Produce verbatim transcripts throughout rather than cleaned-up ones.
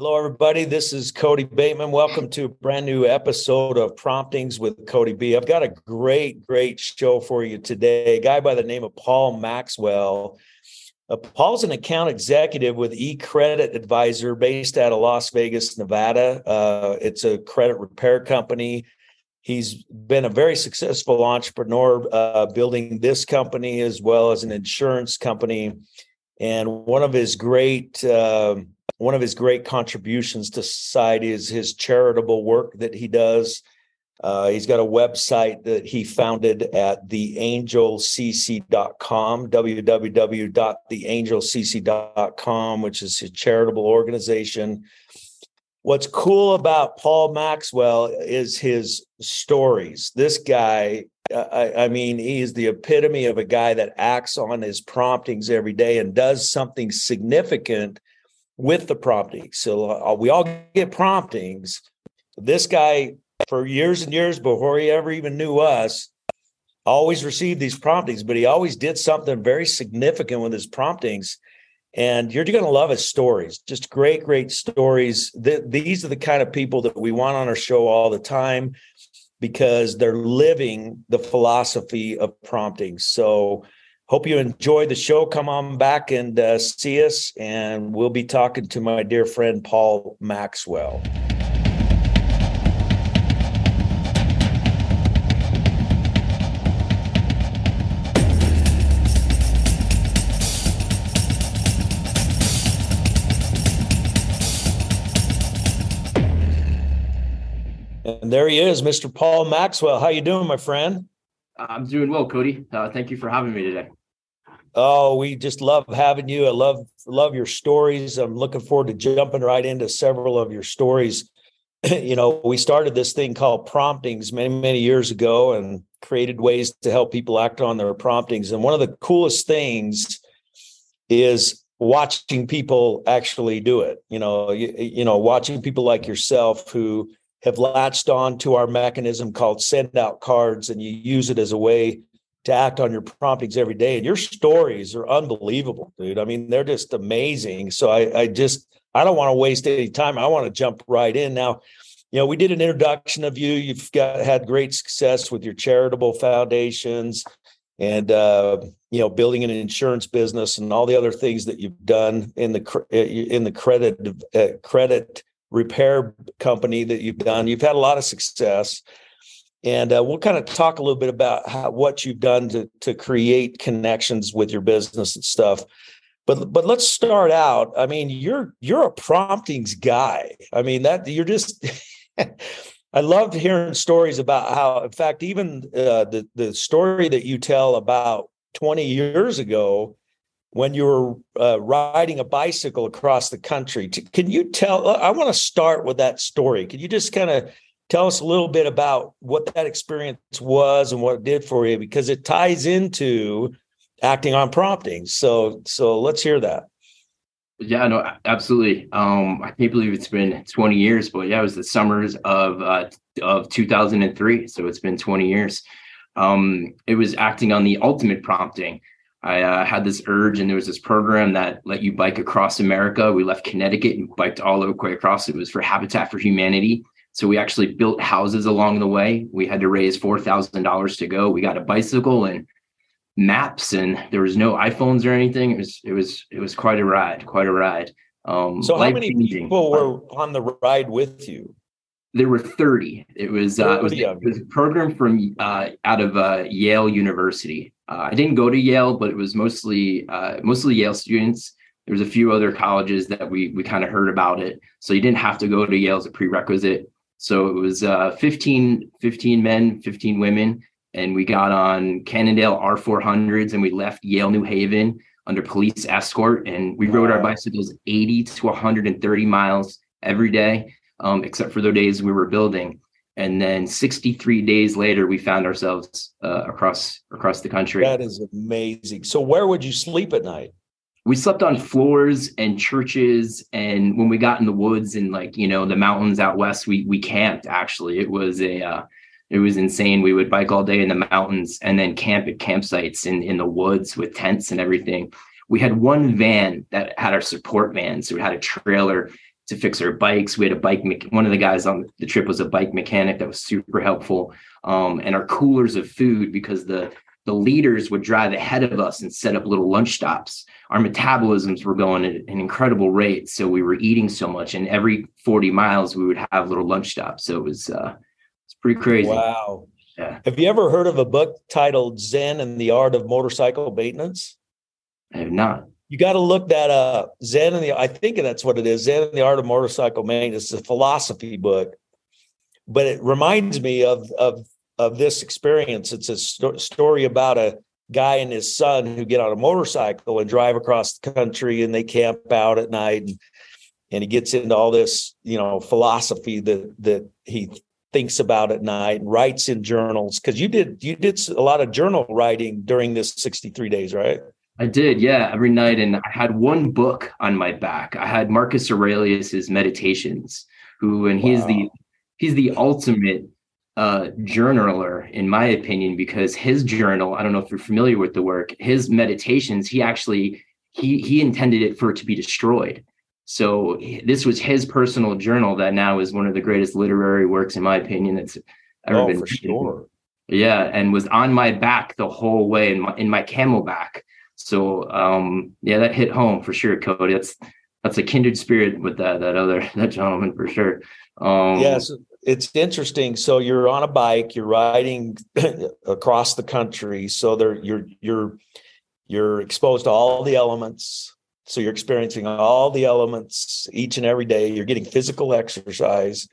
Hello, everybody. This is Cody Bateman. Welcome to a brand new episode of Promptings with Cody B. I've got a great, great show for you today. A guy by the name of Paul Maxwell. Uh, Paul's an account executive with eCredit Advisor based out of Las Vegas, Nevada. Uh, it's a credit repair company. He's been a very successful entrepreneur uh, building this company as well as an insurance company. And one of his great uh, one of his great contributions to society is his charitable work that he does. Uh, he's got a website that he founded at the angel c c dot com, w w w dot the angel c c dot com, which is a charitable organization. What's cool about Paul Maxwell is his stories. This guy, I, I mean, he is the epitome of a guy that acts on his promptings every day and does something significant with the promptings. So uh, we all get promptings. This guy, for years and years before he ever even knew us, always received these promptings, but he always did something very significant with his promptings. And you're going to love his stories. Just great, great stories. Th- these are the kind of people that we want on our show all the time because they're living the philosophy of prompting. So hope you enjoy the show. Come on back and uh, see us. And we'll be talking to my dear friend, Paul Maxwell. And there he is, Mister Paul Maxwell. How you doing, my friend? I'm doing well, Cody. Uh, thank you for having me today. Oh, we just love having you. I love love your stories. I'm looking forward to jumping right into several of your stories. You know, we started this thing called Promptings many, many years ago and created ways to help people act on their promptings. And one of the coolest things is watching people actually do it. You know, you, you know, watching people like yourself who have latched on to our mechanism called send out cards, and you use it as a way to act on your promptings every day. And your stories are unbelievable, dude. I mean, they're just amazing. So I, I just, I don't want to waste any time. I want to jump right in. Now, you know, we did an introduction of you. You've got had great success with your charitable foundations and, uh, you know, building an insurance business and all the other things that you've done in the, in the credit, uh, credit repair company that you've done. You've had a lot of success. And uh, we'll kind of talk a little bit about how, what you've done to, to create connections with your business and stuff. But but let's start out. I mean, you're you're a promptings guy. I mean, that you're just I loved hearing stories about how, in fact, even uh, the, the story that you tell about twenty years ago when you were uh, riding a bicycle across the country. Can you tell, I want to start with that story. Can you just kind of tell us a little bit about what that experience was and what it did for you? Because it ties into acting on promptings. So, so let's hear that. Yeah, no, absolutely. Um, I can't believe it's been twenty years, but yeah, it was the summers of, uh, of two thousand three. So it's been twenty years. Um, it was acting on the ultimate prompting. I uh, had this urge, and there was this program that let you bike across America. We left Connecticut and biked all the way across. It was for Habitat for Humanity. So we actually built houses along the way. We had to raise four thousand dollars to go. We got a bicycle and maps, and there was no iPhones or anything. It was it was it was quite a ride, quite a ride. Um, so how many people were on the ride with you? There were thirty. It was uh, it was, it was a program from uh, out of uh, Yale University. Uh, I didn't go to Yale, but it was mostly uh, mostly Yale students. There was a few other colleges that we we kind of heard about it. So you didn't have to go to Yale as a prerequisite. So it was uh, fifteen, fifteen men, fifteen women, and we got on Cannondale R four hundreds, and we left Yale New Haven under police escort, and we rode our bicycles eighty to one hundred thirty miles every day, um, except for the days we were building. And then sixty-three days later, we found ourselves uh, across across the country. That is amazing. So where would you sleep at night? We slept on floors and churches. And when we got in the woods and, like, you know, the mountains out west, we we camped. Actually, it was a uh, it was insane. We would bike all day in the mountains and then camp at campsites in in the woods with tents and everything. We had one van that had our support van, so we had a trailer to fix our bikes. We had a bike, me- one of the guys on the trip was a bike mechanic that was super helpful. Um, and our coolers of food, because the, the leaders would drive ahead of us and set up little lunch stops. Our metabolisms were going at an incredible rate. So we were eating so much, and every forty miles we would have little lunch stops. So it was, uh, it's pretty crazy. Wow. Yeah. Have you ever heard of a book titled Zen and the Art of Motorcycle Maintenance? I have not. You got to look that up. Zen and the, I think that's what it is. Zen and the Art of Motorcycle Maintenance. It's a philosophy book, but it reminds me of, of, of this experience. It's a sto- story about a guy and his son who get on a motorcycle and drive across the country, and they camp out at night. And, and he gets into all this, you know, philosophy that, that he thinks about at night and writes in journals. Cause you did, you did a lot of journal writing during this sixty-three days, right? I did, yeah, every night. And I had one book on my back. I had Marcus Aurelius's Meditations, who, and he's wow. the he's the ultimate uh, journaler, in my opinion, because his journal, I don't know if you're familiar with the work, his Meditations, he actually, he he intended it for it to be destroyed. So this was his personal journal that now is one of the greatest literary works, in my opinion, that's ever oh, been for written. Sure. Yeah, and was on my back the whole way, in my, in my Camelback. So um, yeah, that hit home for sure, Cody. That's that's a kindred spirit with that that other that gentleman for sure. Um, yes, it's interesting. So you're on a bike, you're riding across the country. So there, you're you're you're exposed to all the elements. So you're experiencing all the elements each and every day. You're getting physical exercise.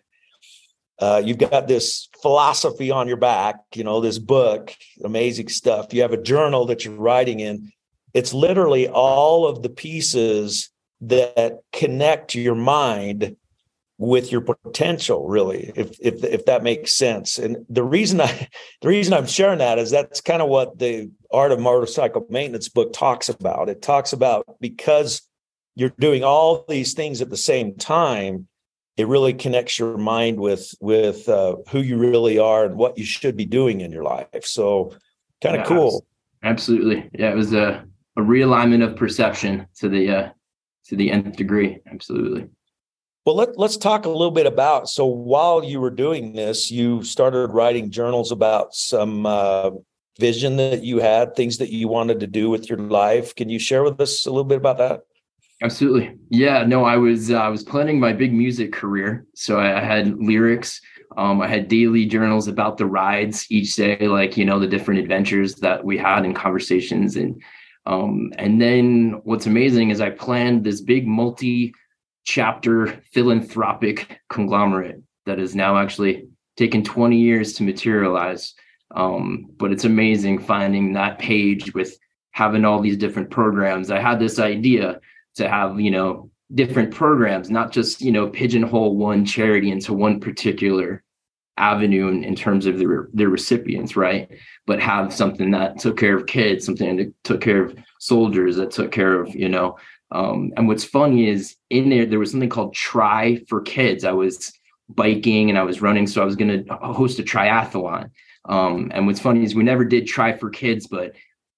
Uh, you've got this philosophy on your back, you know, this book, amazing stuff. You have a journal that you're writing in. It's literally all of the pieces that connect your mind with your potential, really, if if if that makes sense. And the reason I the reason I'm sharing that is that's kind of what the Art of Motorcycle Maintenance book talks about. It talks about, because you're doing all these things at the same time, it really connects your mind with with uh, who you really are and what you should be doing in your life. So kind of yeah, cool. Absolutely. Yeah, it was a, a realignment of perception to the uh, to the nth degree. Absolutely. Well, let, let's talk a little bit about, so while you were doing this, you started writing journals about some uh, vision that you had, things that you wanted to do with your life. Can you share with us a little bit about that? Absolutely. Yeah, no, I was, uh, I was planning my big music career. So I, I had lyrics. Um, I had daily journals about the rides each day, like, you know, the different adventures that we had and conversations. And, um, and then what's amazing is I planned this big multi chapter philanthropic conglomerate that has now actually taken twenty years to materialize. Um, but it's amazing finding that page with having all these different programs. I had this idea to have, you know, different programs, not just, you know, pigeonhole one charity into one particular avenue in, in terms of their, their recipients, right? But have something that took care of kids, something that took care of soldiers, that took care of, you know, Um, and what's funny is in there, there was something called Try for Kids. I was biking and I was running, so I was going to host a triathlon. Um, and what's funny is we never did Try for Kids, but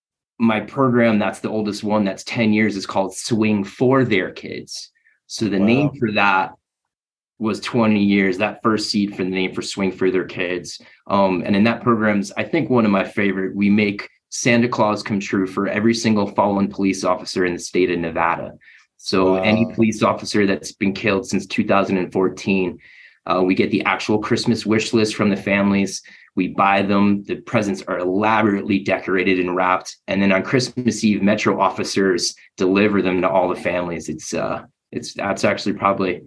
my program, that's the oldest one, that's ten years, is called Swing for Their Kids. So the wow. name for that was twenty years, that first seed for the name for Swing for Their Kids. Um, and in that program's, I think one of my favorite, we make Santa Claus come true for every single fallen police officer in the state of Nevada. So wow. any police officer that's been killed since two thousand fourteen, uh, we get the actual Christmas wish list from the families. We buy them. The presents are elaborately decorated and wrapped. And then on Christmas Eve, Metro officers deliver them to all the families. It's uh, it's that's actually probably,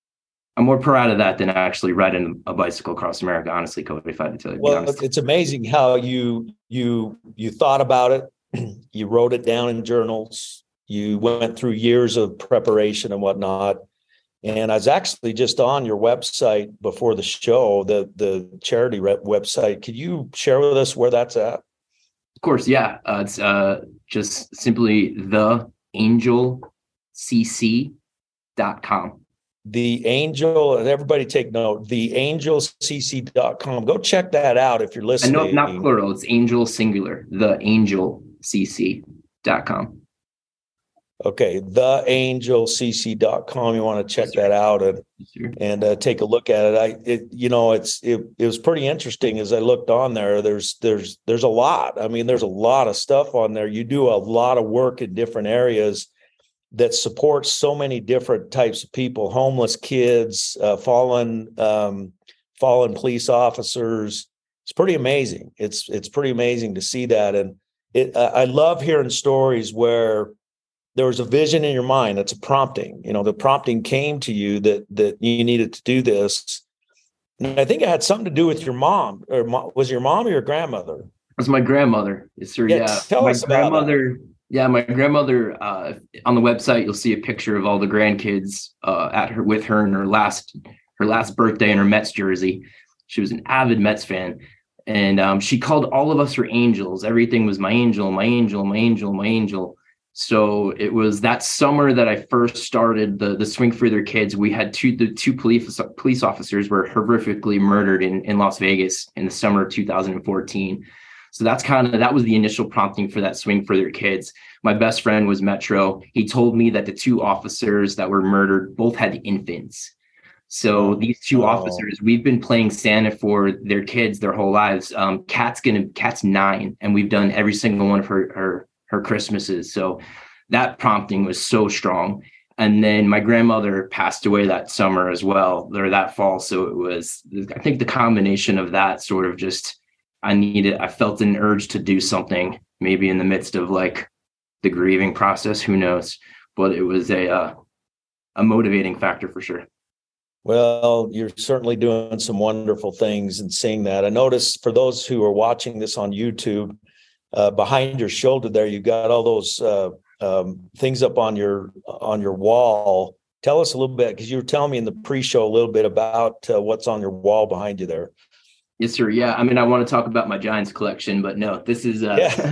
I'm more proud of that than actually riding a bicycle across America, honestly, Cody, if I had to tell you. Well, it's amazing how you you you thought about it. You wrote it down in journals. You went through years of preparation and whatnot. And I was actually just on your website before the show, the the charity rep website. Could you share with us where that's at? Of course, yeah. Uh, it's uh, just simply the angel c c dot com. The Angel, and everybody take note, the angel c c dot com. Go check that out if you're listening. I know, not plural, it's angel singular, the angel c c dot com. Okay. the angel c c dot com. You want to check that out and, and uh, take a look at it. I, it, you know, it's, it, it was pretty interesting as I looked on there. There's, there's, there's a lot. I mean, there's a lot of stuff on there. You do a lot of work in different areas that supports so many different types of people, homeless kids, uh, fallen, um, fallen police officers. It's pretty amazing. It's, it's pretty amazing to see that. And it, uh, I love hearing stories where there was a vision in your mind. That's a prompting. You know, the prompting came to you that that you needed to do this. And I think it had something to do with your mom. Or mo- was your mom or your grandmother? It was my grandmother. Yes, sir. Yeah. yeah. Tell my us about grandmother. That. Yeah, my grandmother. Uh, on the website, you'll see a picture of all the grandkids uh, at her with her in her last her last birthday in her Mets jersey. She was an avid Mets fan. And um, she called all of us her angels. Everything was my angel, my angel, my angel, my angel. So it was that summer that I first started the the Swing for Their Kids. We had two the two police police officers were horrifically murdered in, in Las Vegas in the summer of two thousand fourteen. So that's kind of that was the initial prompting for that Swing for Their Kids. My best friend was Metro. He told me that the two officers that were murdered both had infants. So these two oh. officers, we've been playing Santa for their kids their whole lives. Um, Kat's gonna Kat's nine, and we've done every single one of her her. her Christmases. So that prompting was so strong. And then my grandmother passed away that summer as well, or that fall. So it was, I think the combination of that sort of just, I needed, I felt an urge to do something, maybe in the midst of like the grieving process, who knows, but it was a, uh, a motivating factor for sure. Well, you're certainly doing some wonderful things and seeing that. I noticed for those who are watching this on YouTube, Uh, behind your shoulder there, you got all those uh, um, things up on your on your wall. Tell us a little bit, because you were telling me in the pre-show a little bit about uh, what's on your wall behind you there. Yes, sir. Yeah, I mean, I want to talk about my Giants collection, but no, this is uh, yeah.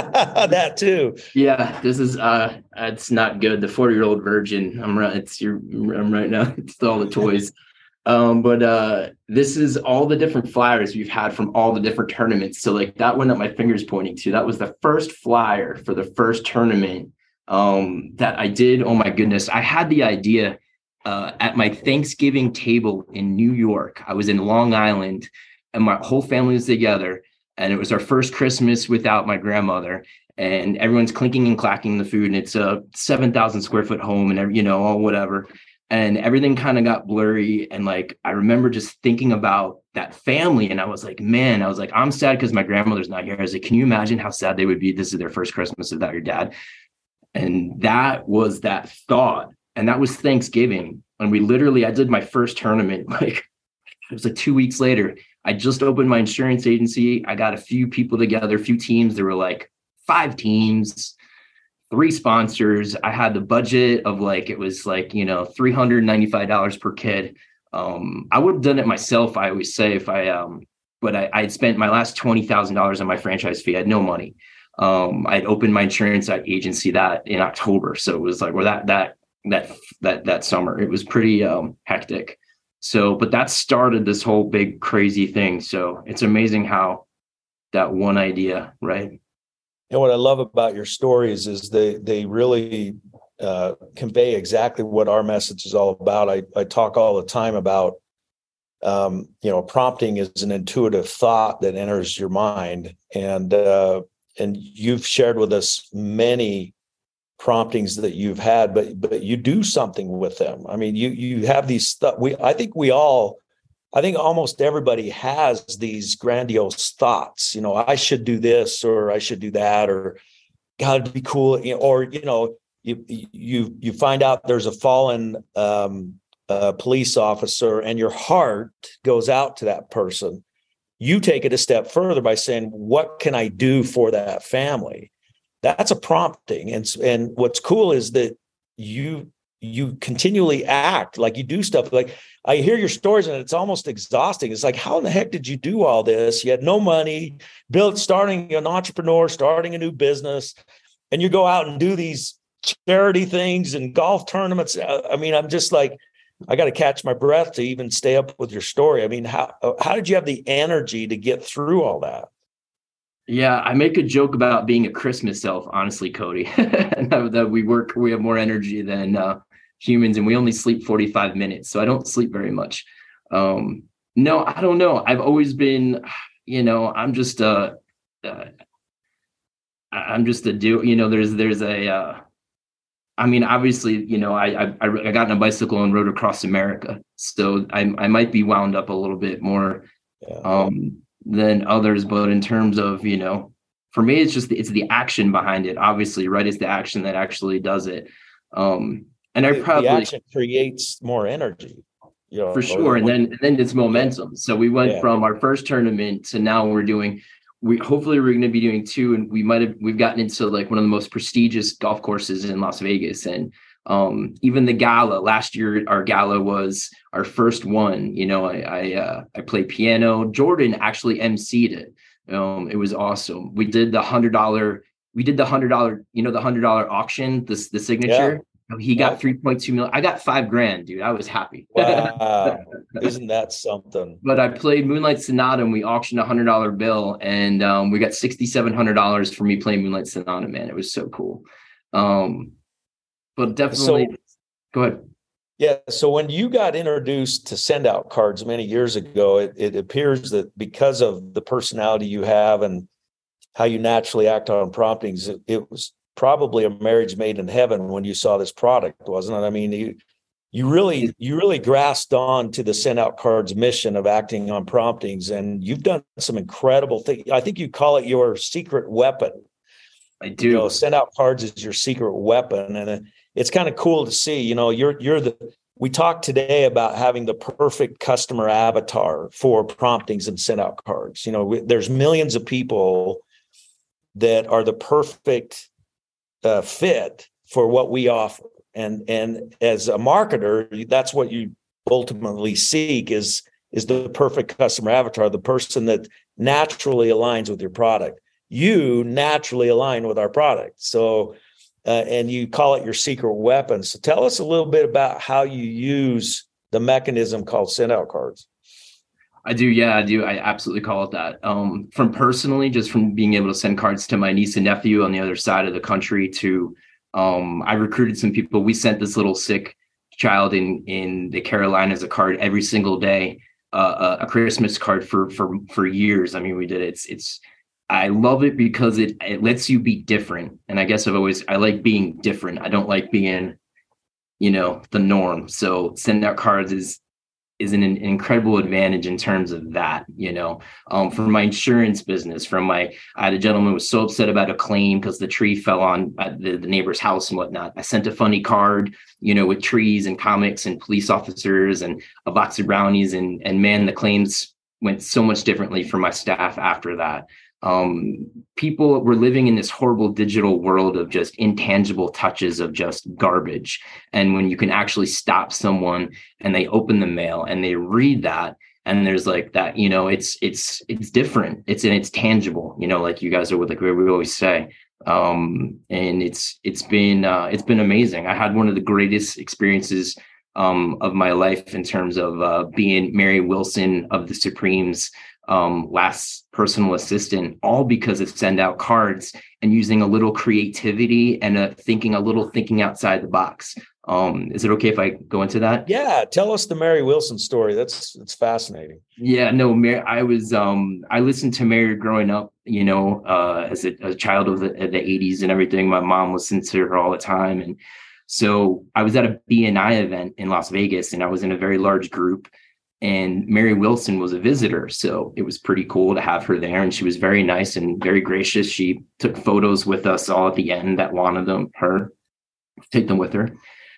that too. Yeah, this is uh, it's not good. The forty-year-old virgin. I'm right. It's your. I'm right now. It's all the toys. Um, but uh, this is all the different flyers we've had from all the different tournaments. So like that one that my finger's pointing to, that was the first flyer for the first tournament um, that I did. Oh my goodness. I had the idea uh, at my Thanksgiving table in New York. I was in Long Island and my whole family was together. And it was our first Christmas without my grandmother. And everyone's clinking and clacking the food. And it's a seven thousand square foot home and, every, you know, all whatever. And everything kind of got blurry. And like, I remember just thinking about that family. And I was like, man, I was like, I'm sad because my grandmother's not here. I was like, can you imagine how sad they would be? This is their first Christmas without your dad. And that was that thought. And that was Thanksgiving. And we literally, I did my first tournament. Like it was like two weeks later. I just opened my insurance agency. I got a few people together, a few teams. There were like five teams. Three sponsors. I had the budget of like, it was like, you know, three hundred ninety-five dollars per kid. Um, I would have done it myself, I always say, if I, um, but I had spent my last twenty thousand dollars on my franchise fee. I had no money. Um, I'd opened my insurance agency that in October. So it was like, well, that, that, that, that, that summer, it was pretty um, hectic. So, but that started this whole big crazy thing. So it's amazing how that one idea, right? And what I love about your stories is they they really uh, convey exactly what our message is all about. I, I talk all the time about, um, you know, prompting is an intuitive thought that enters your mind. And uh, and you've shared with us many promptings that you've had, but but you do something with them. I mean, you you have these stuff. We I think we all I think almost everybody has these grandiose thoughts, you know, I should do this, or I should do that, or God, it'd be cool, you know, or, you know, you, you, you find out there's a fallen um, uh, police officer and your heart goes out to that person. You take it a step further by saying, what can I do for that family? That's a prompting. And, and what's cool is that you, you continually act like you do stuff. Like I hear your stories and it's almost exhausting. It's like, how in the heck did you do all this? You had no money, built, starting an entrepreneur, starting a new business, and you go out and do these charity things and golf tournaments. I mean, I'm just like, I got to catch my breath to even stay up with your story. I mean, how, how did you have the energy to get through all that? Yeah, I make a joke about being a Christmas elf, honestly, Cody. And that, that we work, we have more energy than uh, humans, and we only sleep forty-five minutes. So I don't sleep very much. Um, no, I don't know. I've always been, you know, I'm just a, uh, I'm just a do, you know, there's, there's a, uh, I mean, obviously, you know, I, I I got on a bicycle and rode across America, so I I might be wound up a little bit more Yeah. um, than others. But in terms of, you know, for me, it's just the, it's the action behind it. Obviously, right? It's the action that actually does it. Um, and I The, the probably action creates more energy, you know, for sure, and then and then it's momentum. yeah. So we went Yeah. from our first tournament to now we're doing. We hopefully we're going to be doing two, and we might have we've gotten into like one of the most prestigious golf courses in Las Vegas, and um, even the gala last year. Our gala was our first one. You know, I I, uh, I played piano. Jordan actually emceed it. Um, it was awesome. We did the hundred dollar. We did the hundred dollar. You know, the hundred dollar auction. This the signature. Yeah. He got Yeah. three point two million. I got five grand, dude. I was happy. Wow. Isn't that something? But I played Moonlight Sonata and we auctioned a hundred dollar bill, and um, we got sixty seven hundred dollars for me playing Moonlight Sonata. Man, it was so cool. Um, but definitely, So, go ahead. Yeah. So when you got introduced to send out cards many years ago, it, it appears that because of the personality you have and how you naturally act on promptings, it, it was probably a marriage made in heaven when you saw this product, wasn't it? I mean, you you really you really grasped on to the send out cards mission of acting on promptings, and you've done some incredible things. I think you call it your secret weapon. I do. You know, send out cards is your secret weapon, and it's kind of cool to see. You know, you're you're the. We talked today about having the perfect customer avatar for promptings and send out cards. You know, we, there's millions of people that are the perfect uh, fit for what we offer, and and as a marketer, that's what you ultimately seek is is the perfect customer avatar, the person that naturally aligns with your product. You naturally align with our product. So, uh, and you call it your secret weapon. So tell us a little bit about how you use the mechanism called send out cards. I do. Yeah, I do. I absolutely call it that. Um, from personally, just from being able to send cards to my niece and nephew on the other side of the country to, um, I recruited some people. We sent this little sick child in, in the Carolinas a card every single day, uh, a Christmas card for, for, for years. I mean, we did it. It's, it's, I love it because it, it lets you be different. And I guess I've always, I like being different. I don't like being, you know, the norm. So sending out cards is, is an, an incredible advantage in terms of that, you know, um, for my insurance business, from my, I had a gentleman who was so upset about a claim because the tree fell on the, the neighbor's house and whatnot. I sent a funny card, you know, with trees and comics and police officers and a box of brownies, and, and man, the claims went so much differently for my staff after that. Um, people were living in this horrible digital world of just intangible touches of just garbage. And when you can actually stop someone and they open the mail and they read that, and there's like that, you know, it's, it's, it's different. It's, and it's tangible, you know, like you guys are with, like we always say. Um, and it's, it's been, uh, it's been amazing. I had one of the greatest experiences um, of my life in terms of uh, being Mary Wilson of the Supremes um last personal assistant, all because of send out cards and using a little creativity and a thinking a little thinking outside the box. Um is it okay if I go into that? Yeah, tell us the Mary Wilson story. That's it's fascinating. Yeah, no, Mary, I was um I listened to Mary growing up, you know, uh as a, a child of the, the eighties and everything. My mom listened to her all the time, and so I was at a B N I event in Las Vegas, and I was in a very large group. And Mary Wilson was a visitor, so it was pretty cool to have her there. And she was very nice and very gracious. She took photos with us all at the end that wanted them, her, take them with her.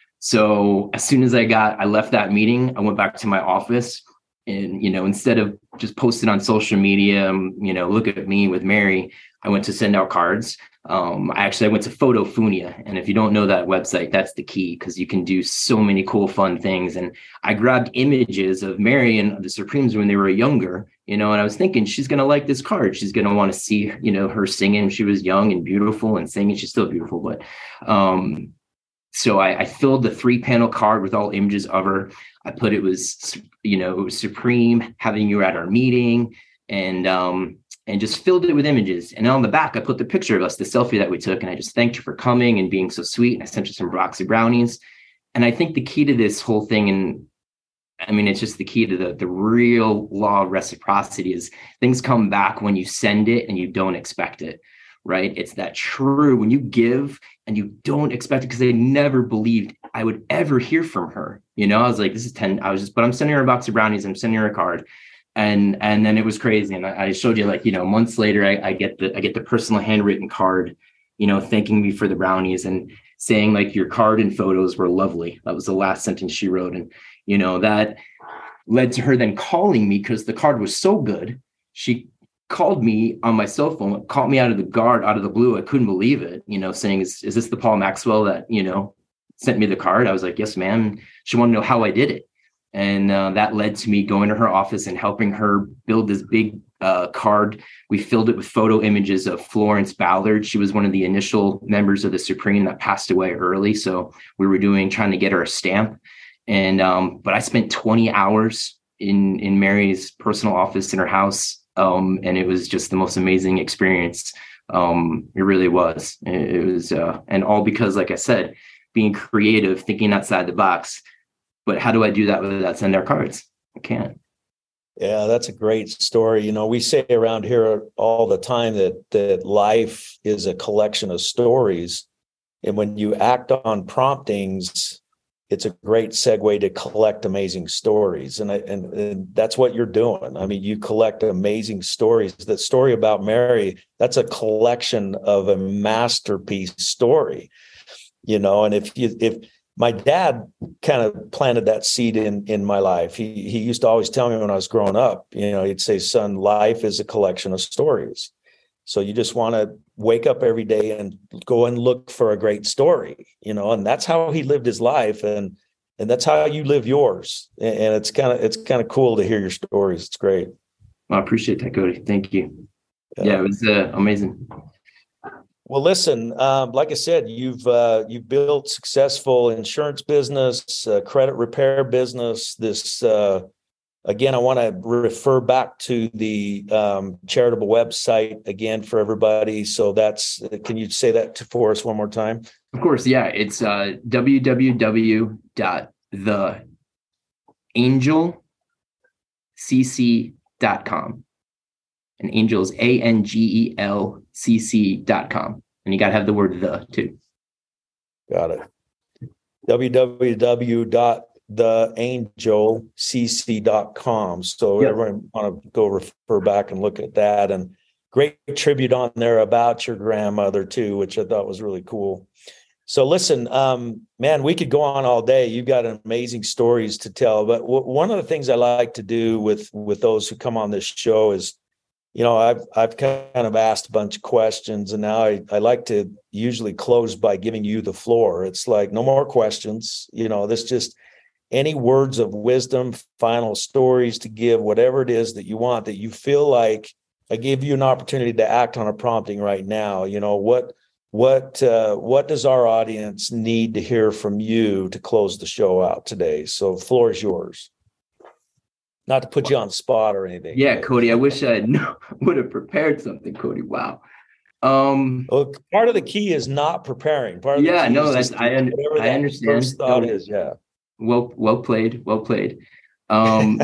So as soon as I got, I left that meeting, I went back to my office, and, you know, instead of just posting on social media, um, you know, look at me with Mary, I went to send out cards. Um, actually, I went to Photofunia. And if you don't know that website, that's the key, because you can do so many cool, fun things. And I grabbed images of Mary and the Supremes when they were younger, you know, and I was thinking she's going to like this card. She's going to want to see, you know, her singing. She was young and beautiful and singing. She's still beautiful. But um, so I, I filled the three panel card with all images of her. I put it was, you know, it was Supreme having you at our meeting. And, um, and just filled it with images. And on the back, I put the picture of us, the selfie that we took. And I just thanked her for coming and being so sweet. And I sent her some Roxy brownies. And I think the key to this whole thing, and I mean, it's just the key to the, the real law of reciprocity, is things come back when you send it and you don't expect it, right? It's that true when you give and you don't expect it, because they never believed I would ever hear from her. You know, I was like, this is ten, I was just, but I'm sending her a box of brownies. I'm sending her a card. And, and then it was crazy. And I, I showed you, like, you know, months later, I, I get the, I get the personal handwritten card, you know, thanking me for the brownies and saying, like, your card and photos were lovely. That was the last sentence she wrote. And, you know, that led to her then calling me, because the card was so good. She called me on my cell phone, called me out of the guard, out of the blue. I couldn't believe it, you know, saying, is, is this the Paul Maxwell that, you know, sent me the card? I was like, yes, ma'am. She wanted to know how I did it. And uh, that led to me going to her office and helping her build this big uh, card. We filled it with photo images of Florence Ballard. She was one of the initial members of the Supreme that passed away early. So we were doing, trying to get her a stamp. And, um, but I spent twenty hours in, in Mary's personal office in her house. Um, and it was just the most amazing experience. Um, it really was. It, it was, uh, and all because, like I said, being creative, thinking outside the box. But how do I do that without sending our cards? I can't. Yeah, that's a great story. You know, we say around here all the time that that life is a collection of stories. And when you act on promptings, it's a great segue to collect amazing stories. And, I, and, and that's what you're doing. I mean, you collect amazing stories. The story about Mary, that's a collection of a masterpiece story. You know, and if you, if, my dad kind of planted that seed in, in my life. He he used to always tell me when I was growing up, you know, he'd say, son, life is a collection of stories. So you just want to wake up every day and go and look for a great story, you know, and that's how he lived his life. And and that's how you live yours. And, and it's kind of it's kind of cool to hear your stories. It's great. I appreciate that, Cody. Thank you. Yeah, yeah it was uh, amazing. Well, listen, um, like I said, you've uh, you've built successful insurance business, uh, credit repair business. This uh, again, I want to refer back to the um, charitable website again for everybody. So that's, can you say that to, for us one more time? Of course, yeah. It's uh, w w w dot the angel c c dot com. And Angel is A N G E L C C dot com. And you got to have the word the too. Got it. w w w dot the angel c c dot com. So yep. Everyone want to go refer back and look at that. And great tribute on there about your grandmother too, which I thought was really cool. So listen, um, man, we could go on all day. You've got amazing stories to tell. But w- one of the things I like to do with, with those who come on this show is, you know, I've I've kind of asked a bunch of questions, and now I, I like to usually close by giving you the floor. It's like, no more questions. You know, this just any words of wisdom, final stories to give, whatever it is that you want, that you feel like I give you an opportunity to act on a prompting right now. You know, what what uh, what does our audience need to hear from you to close the show out today? So the floor is yours. Not to put you on the spot or anything. Yeah, Cody, I wish I would have prepared something, Cody. Wow. Um, well, part of the key is not preparing. Part of yeah, the key no, is that's, I, un- I that understand. First thought no, is, yeah. Well, well played. Well played. Um,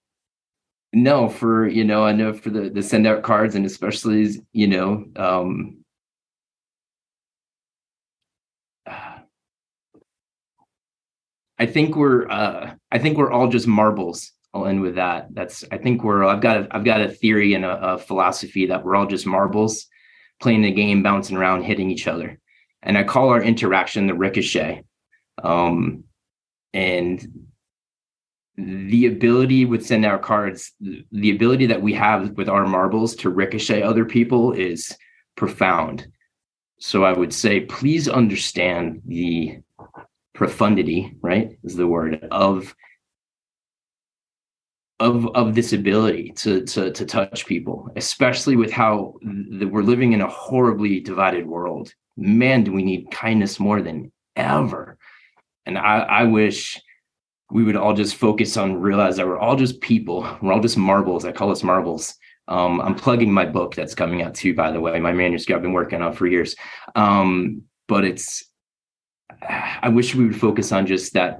no, for, you know, I know for the, the send out cards, and especially, you know, um, I think we're, uh, I think we're all just marbles. I'll end with that. That's, I think we're, I've got, a, I've got a theory and a, a philosophy that we're all just marbles playing the game, bouncing around, hitting each other. And I call our interaction the ricochet. Um, and the ability with send out cards, the ability that we have with our marbles to ricochet other people is profound. So I would say, please understand the profundity, right, is the word, of of of this ability to to to touch people, especially with how the, we're living in a horribly divided world. Man, do we need kindness more than ever. And I, I wish we would all just focus on, realize that we're all just people. We're all just marbles. I call us marbles Um, I'm plugging my book that's coming out too, by the way, my manuscript I've been working on for years. Um, but it's, I wish we would focus on just that.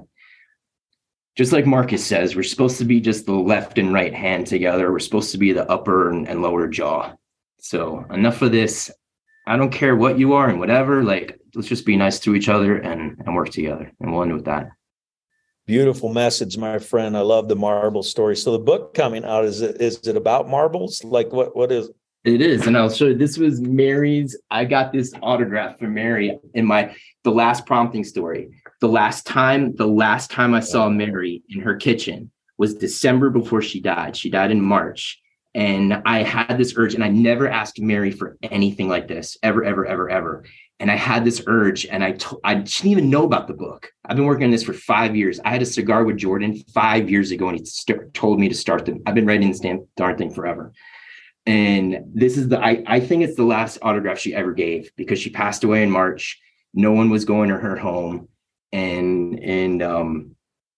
Just like Marcus says, we're supposed to be just the left and right hand together. We're supposed to be the upper and, and lower jaw. So enough of this. I don't care what you are and whatever, like, let's just be nice to each other and, and work together. And we'll end with that. Beautiful message, my friend. I love the marble story. So the book coming out, is it, is it about marbles? Like what, what is it? Is. And I'll show you, this was Mary's. I got this autograph from Mary in my, the last prompting story. The last time, the last time I saw Mary in her kitchen was December before she died. She died in March. And I had this urge, and I never asked Mary for anything like this, ever, ever, ever, ever. And I had this urge, and I to- I didn't even know about the book. I've been working on this for five years. I had a cigar with Jordan five years ago, and he st- told me to start them. I've been writing this damn darn thing forever. And this is the, I, I think it's the last autograph she ever gave, because she passed away in March. No one was going to her home. And, and, um,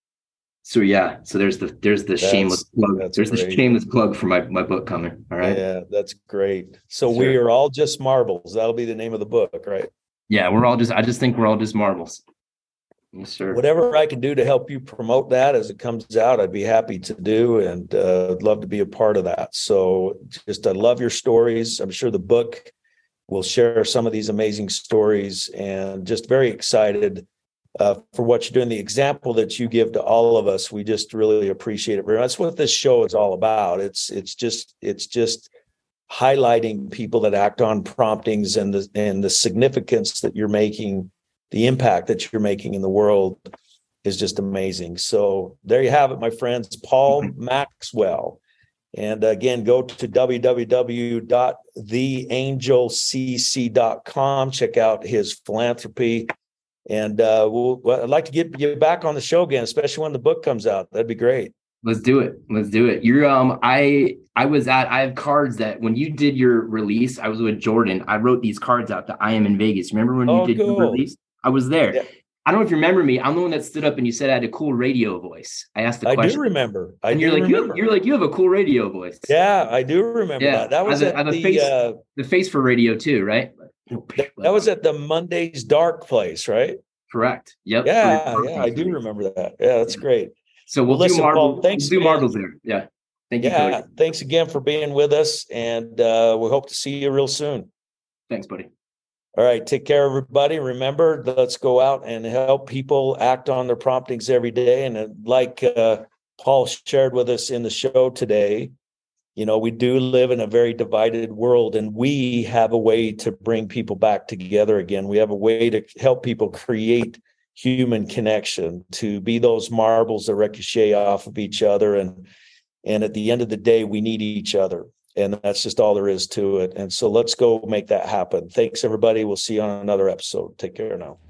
so yeah, so there's the, there's the that's, shameless plug. There's great. the shameless plug for my, my book coming. All right. Yeah, that's great. So yes, we sir. are all just marbles. That'll be the name of the book, right? Yeah. We're all just, I just think we're all just marbles. Yes, sir. Whatever I can do to help you promote that as it comes out, I'd be happy to do. And, uh, I'd love to be a part of that. So just, I love your stories. I'm sure the book will share some of these amazing stories, and just very excited Uh, for what you're doing, the example that you give to all of us. We just really appreciate it very much. That's what this show is all about. It's it's just it's just highlighting people that act on promptings, and the and the significance that you're making, the impact that you're making in the world is just amazing. So there you have it, my friends. Paul Maxwell. And again, go to w w w dot the angel c c dot com. Check out his philanthropy. And uh, we'll, well, I'd like to get you back on the show again, especially when the book comes out. That'd be great. Let's do it. Let's do it. You're um I I was at I have cards that when you did your release, I was with Jordan. I wrote these cards out that I am in Vegas. Remember when you oh, did cool. your release? I was there. Yeah. I don't know if you remember me. I'm the one that stood up and you said I had a cool radio voice. I asked the question. I do remember. I and do you're like, remember. You, you're like, you have a cool radio voice. Yeah, I do remember yeah. that. That was at the, the face, uh, the face for radio too, right? That, that was at the Monday's Dark place, right? Correct. Yep. Yeah, yeah, I do remember that. Yeah, that's great. So we'll, well do, listen, marble, Paul, thanks, we'll do marbles there. Yeah. Thank you. Yeah. Cody. Thanks again for being with us. And uh, we hope to see you real soon. Thanks, buddy. All right. Take care, everybody. Remember, let's go out and help people act on their promptings every day. And uh, like uh, Paul shared with us in the show today, you know, we do live in a very divided world, and we have a way to bring people back together again. We have a way to help people create human connection, to be those marbles that ricochet off of each other. And, and at the end of the day, we need each other. And that's just all there is to it. And so let's go make that happen. Thanks, everybody. We'll see you on another episode. Take care now.